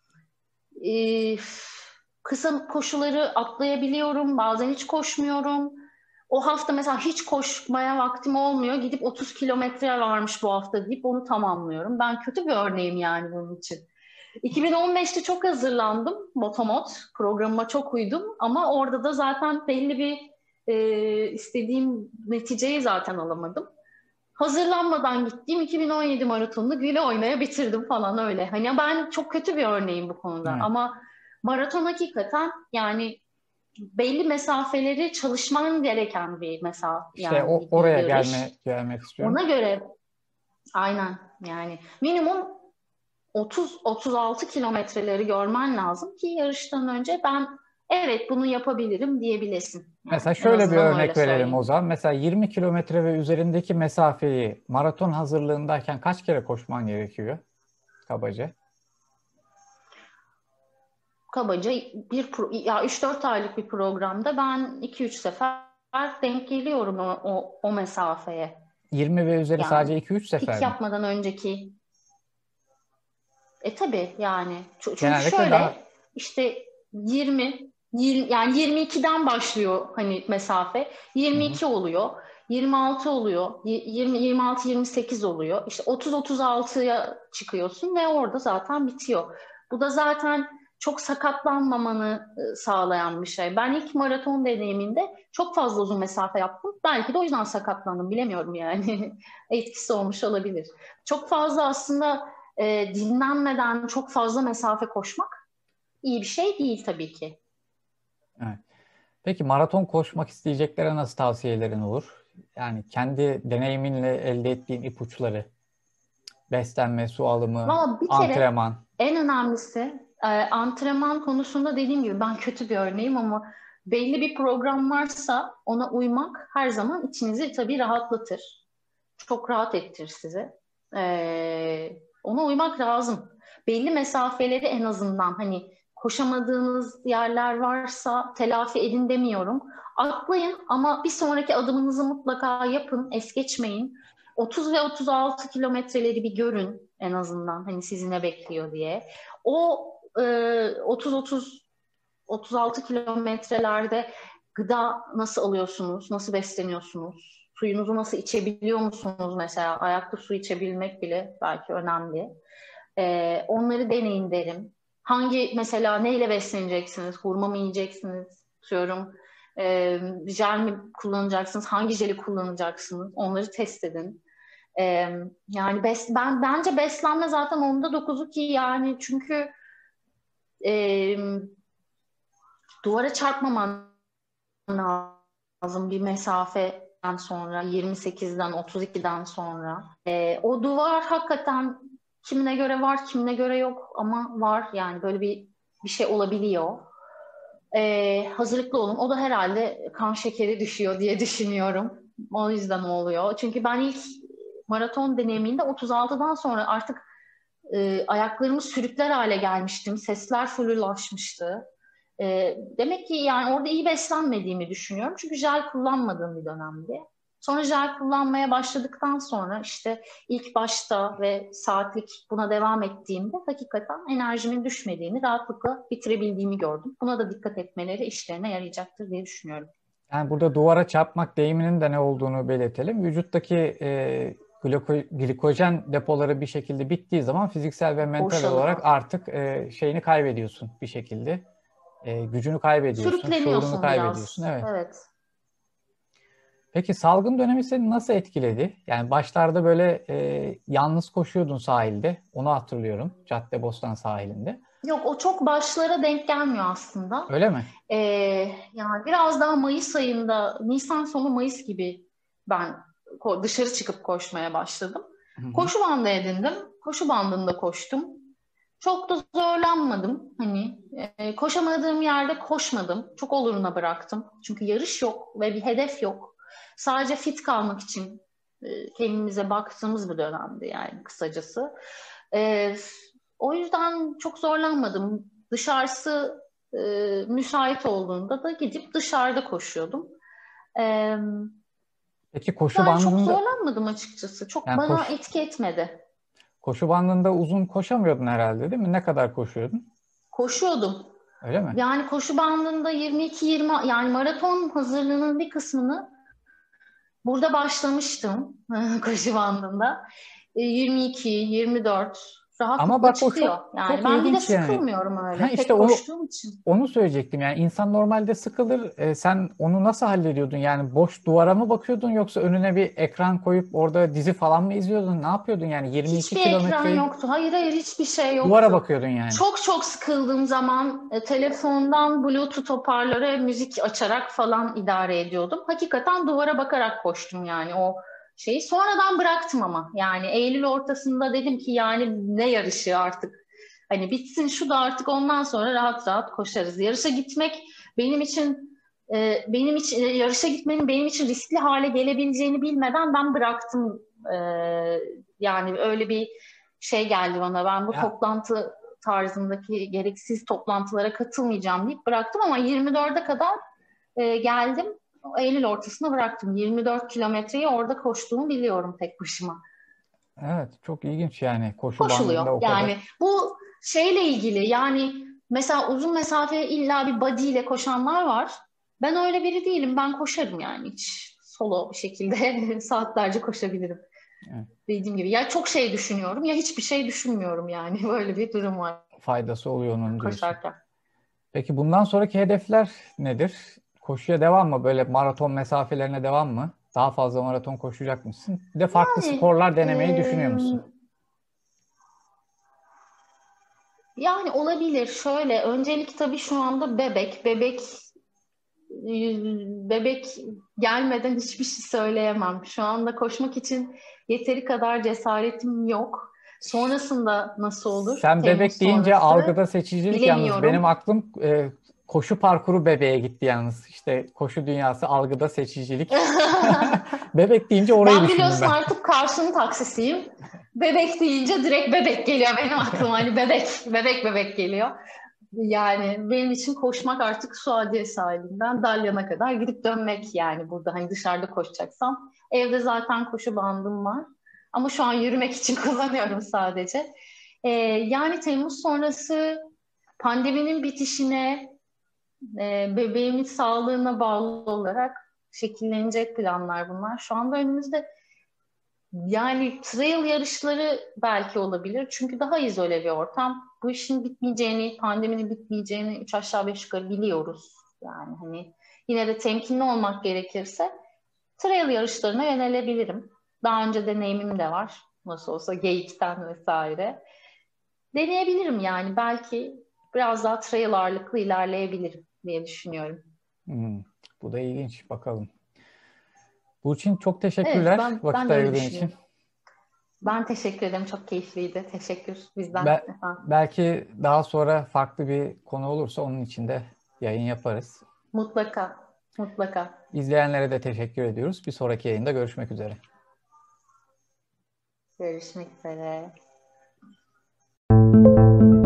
e, kısa koşuları atlayabiliyorum. Bazen hiç koşmuyorum. O hafta mesela hiç koşmaya vaktim olmuyor. Gidip 30 kilometre varmış bu hafta deyip onu tamamlıyorum. Ben kötü bir örneğim yani bunun için. 2015'te çok hazırlandım. Motomot programıma çok uydum. Ama orada da zaten belli bir istediğim neticeyi zaten alamadım. Hazırlanmadan gittiğim 2017 maratonunu güle oynaya bitirdim falan öyle. Hani ben çok kötü bir örneğim bu konuda. Evet. Ama maraton hakikaten yani belli mesafeleri çalışman gereken bir mesafe İşte yani bir oraya yarış. gelmek istiyorum. Ona göre aynen yani minimum 30-36 kilometreleri görmen lazım ki yarıştan önce ben evet bunu yapabilirim diyebilesin. Yani Mesela en şöyle bir azından öyle örnek verelim o söyleyeyim. zaman. Mesela 20 kilometre ve üzerindeki mesafeyi maraton hazırlığındayken kaç kere koşman gerekiyor kabaca? Kabaca ya 3-4 aylık bir programda ben 2-3 sefer denk geliyorum o mesafeye. 20 ve üzeri Yani sadece 2-3 sefer pik mi? yapmadan önceki tabii yani çünkü Genellikle daha. şöyle işte 20 yani 22'den başlıyor hani mesafe. Hı hı. 22 oluyor. 26 oluyor. 26-28 oluyor. İşte 30-36'ya çıkıyorsun ve orada zaten bitiyor. Bu da zaten çok sakatlanmamanı sağlayan bir şey. Ben ilk maraton deneyiminde çok fazla uzun mesafe yaptım. Belki de o yüzden sakatlandım. Bilemiyorum yani. Etkisi olmuş olabilir. Çok fazla aslında dinlenmeden çok fazla mesafe koşmak iyi bir şey değil tabii ki. Evet. Peki maraton koşmak isteyeceklere nasıl tavsiyelerin olur? Yani kendi deneyiminle elde ettiğin ipuçları, beslenme, su alımı, Valla bir kere antrenman. en önemlisi antrenman konusunda dediğim gibi ben kötü bir örneğim ama belli bir program varsa ona uymak her zaman içinizi tabii rahatlatır. Çok rahat ettirir sizi. Ona uymak lazım. Belli mesafeleri en azından hani koşamadığınız yerler varsa telafi edin demiyorum. Atlayın ama bir sonraki adımınızı mutlaka yapın, es geçmeyin. 30 ve 36 kilometreleri bir görün en azından hani sizi ne bekliyor diye. O 30-30 36 kilometrelerde gıda nasıl alıyorsunuz, nasıl besleniyorsunuz, suyunuzu nasıl içebiliyor musunuz mesela? Ayakta su içebilmek bile belki önemli. Onları deneyin derim. Hangi mesela neyle besleneceksiniz? Hurma mı yiyeceksiniz? Diyorum. Jel mi kullanacaksınız? Hangi jeli kullanacaksınız? Onları test edin. Yani bence beslenme zaten onda dokuzu ki yani çünkü e, duvara çarpmaman lazım bir mesafeden sonra 28'den 32'den sonra. O duvar hakikaten kimine göre var kimine göre yok ama var yani böyle bir şey olabiliyor. Hazırlıklı olun. O da herhalde kan şekeri düşüyor diye düşünüyorum. O yüzden oluyor. Çünkü ben ilk maraton deneyiminde 36'dan sonra artık ayaklarımı sürükler hale gelmiştim. Sesler flulaşmıştı. Demek ki yani orada iyi beslenmediğimi düşünüyorum. Çünkü jel kullanmadığım bir dönemdi. Sonra jel kullanmaya başladıktan sonra işte ilk başta ve saatlik buna devam ettiğimde hakikaten enerjimin düşmediğini, rahatlıkla bitirebildiğimi gördüm. Buna da dikkat etmeleri işlerine yarayacaktır diye düşünüyorum. Yani burada duvara çarpmak deyiminin de ne olduğunu belirtelim. Vücuttaki glikojen depoları bir şekilde bittiği zaman fiziksel ve mental olarak Boşalıp artık şeyini kaybediyorsun bir şekilde. Gücünü kaybediyorsun, şuurunu sürükleniyorsun kaybediyorsun. biraz. Evet. Evet. Peki salgın dönemi seni nasıl etkiledi? Yani başlarda böyle yalnız koşuyordun sahilde. Onu hatırlıyorum. Caddebostan sahilinde. Yok o çok başlara denk gelmiyor aslında. Öyle mi? Ee, Yani biraz daha Mayıs ayında, Nisan sonu Mayıs gibi ben dışarı çıkıp koşmaya başladım. Hı hı. Koşu bandı edindim. Koşu bandında koştum. Çok da zorlanmadım. Hani koşamadığım yerde koşmadım. Çok oluruna bıraktım. Çünkü yarış yok ve bir hedef yok. Sadece fit kalmak için kendimize baktığımız bir dönemdi yani kısacası. E, O yüzden çok zorlanmadım. Dışarısı müsait olduğunda da gidip dışarıda koşuyordum. E, Peki koşu Yani çok bandında zorlanmadım açıkçası. Çok yani bana etki etmedi. koşu bandında uzun koşamıyordun herhalde değil mi? Ne kadar koşuyordun? Koşuyordum. Öyle mi? Yani koşu bandında 22-20 yani maraton hazırlığının bir kısmını burada başlamıştım koşu bandında. 22, 24 Ama Rahatlıkla bak o çıkıyor. çok Yani çok ben bir de ilginç yani. sıkılmıyorum Ha öyle. işte Tek koştuğum için. onu söyleyecektim. Yani insan normalde sıkılır. Sen onu nasıl hallediyordun? Yani boş duvara mı bakıyordun yoksa önüne bir ekran koyup orada dizi falan mı izliyordun? Ne yapıyordun yani 22 Hiçbir ekran kilometreyi yoktu. Hayır hayır, hiçbir şey duvara yoktu. bakıyordun yani. Çok çok sıkıldığım zaman telefondan Bluetooth hoparlöre müzik açarak falan idare ediyordum. Hakikaten duvara bakarak koştum yani o şeyi. Sonradan bıraktım ama. Yani Eylül ortasında dedim ki yani ne yarışı artık. Hani bitsin şu da artık, ondan sonra rahat rahat koşarız. Yarışa gitmek benim için yarışa gitmenin benim için riskli hale gelebileceğini bilmeden ben bıraktım. E, Yani öyle bir şey geldi bana. Ben bu Ya, toplantı tarzındaki gereksiz toplantılara katılmayacağım deyip bıraktım ama 24'e kadar geldim. Eylül ortasına bıraktım. 24 kilometreyi orada koştuğumu biliyorum tek başıma. evet çok ilginç yani koşu Koşuluyor. bandında o kadar. Yani bu şeyle ilgili, yani mesela uzun mesafe illa bir body ile koşanlar var. Ben öyle biri değilim. Ben koşarım yani, hiç solo bir şekilde saatlerce koşabilirim. Evet, Dediğim gibi ya çok şey düşünüyorum ya hiçbir şey düşünmüyorum yani. Böyle bir durum var faydası oluyor onun diyorsun. koşarken. Peki bundan sonraki hedefler nedir? Koşuya devam mı? Böyle maraton mesafelerine devam mı? Daha fazla maraton koşacak mısın? Bir de farklı Yani sporlar denemeyi düşünüyor musun? yani olabilir. Şöyle, öncelik tabii şu anda bebek gelmeden hiçbir şey söyleyemem. Şu anda koşmak için yeteri kadar cesaretim yok. Sonrasında nasıl olur? Sen bebek Temmuz deyince sonrası algıda seçicilik, yalnız benim bilemiyorum. aklım koşu parkuru bebeğe gitti yalnız. İşte koşu dünyası algıda seçicilik. Bebek deyince orayı Ben düşündüm biliyorsun ben. artık karşının taksisiyim. Bebek deyince direkt bebek geliyor benim aklıma. Hani bebek geliyor. Yani benim için koşmak artık Suadiye sahilinden Dalyan'a kadar gidip dönmek, yani burada hani dışarıda koşacaksam. Evde zaten koşu bandım var. Ama şu an yürümek için kullanıyorum sadece. Yani Temmuz sonrası pandeminin bitişine, bebeğimin sağlığına bağlı olarak şekillenecek planlar bunlar. Şu anda önümüzde yani trail yarışları belki olabilir. Çünkü daha izole bir ortam. Bu işin bitmeyeceğini, pandeminin bitmeyeceğini üç aşağı beş yukarı biliyoruz. Yani hani yine de temkinli olmak gerekirse trail yarışlarına yönelebilirim. Daha önce deneyimim de var. Nasıl olsa Geyik'ten vesaire. Deneyebilirim yani. Belki biraz daha trail ağırlıklı ilerleyebilirim diye düşünüyorum. Hmm, bu da ilginç. Bakalım. Burçin çok Evet, teşekkürler ben vakit de öyle ayırdığın için. düşünüyorum. Ben teşekkür ederim. Çok keyifliydi. Teşekkür bizden Be- efendim. Belki daha sonra farklı bir konu olursa onun için de yayın yaparız. Mutlaka. Mutlaka. İzleyenlere de teşekkür ediyoruz. Bir sonraki yayında görüşmek üzere. Görüşmek üzere.